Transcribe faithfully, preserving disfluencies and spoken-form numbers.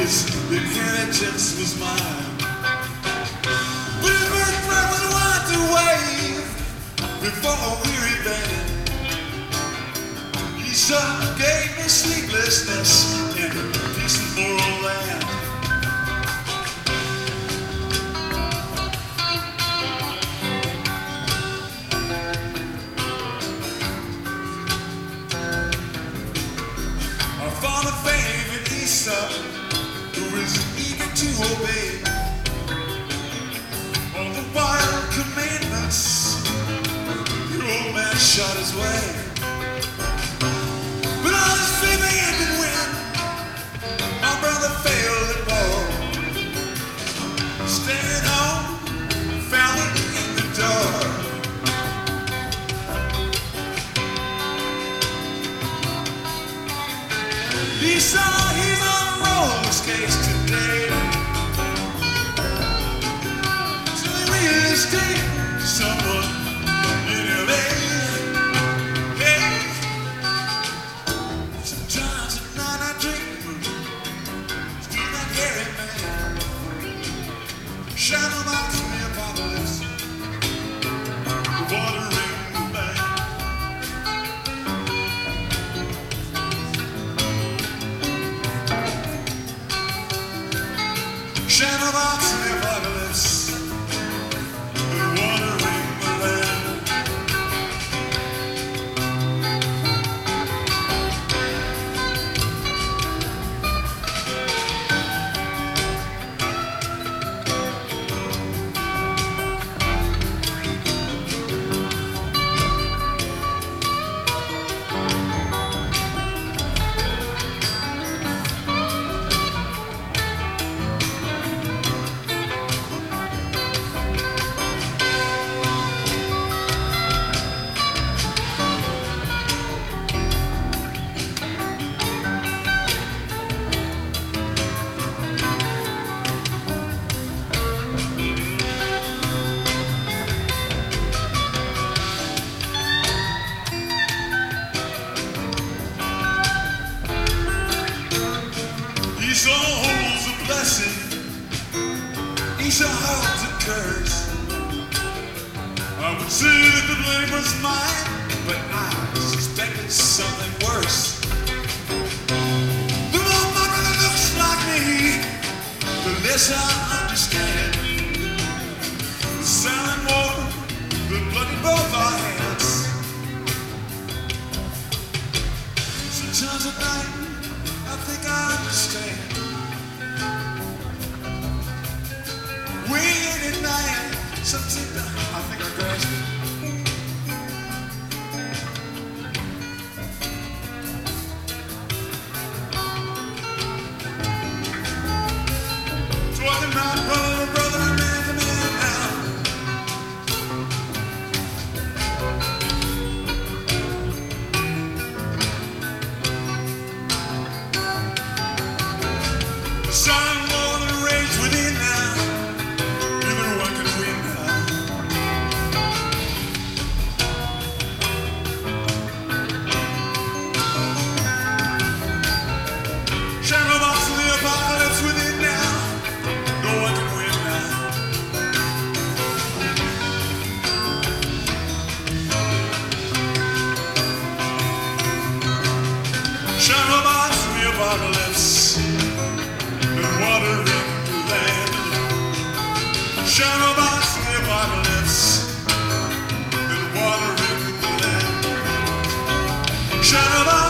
his inheritance was mine. But his birthright was one to wave before a weary band. Esau gave me sleeplessness in a peaceful land. Our father favored Esau, who was eager to obey all the wild commandments the old man shot his way. But all his faith began to win. My brother failed at ball. Staying home, found it in the door. Esau, he's on roller skates today. So he real estate, someone in L A. Hey, sometimes at night I dream, still that hairy man, shadow box in the apocalypse, watering the bank. Shadow box in the apocalypse, watering the land. Esau holds a blessing, Esau holds a curse. I would say that the blame was mine, but I suspected something worse. The more my brother looks like me, the less I understand. The silent war, the blood in both our hands. Sometimes at night I think I understand. Waiting at night, something I think I grasped it. Talking about brother to brother and man to man now. The silent war that rages within now, neither one can win now. Shadow box in the apocalypse within now, no one can win now. Shadow box in the apocalypse, and watering the land. Shadow box in the apocalypse, and watering the land. Shadow box.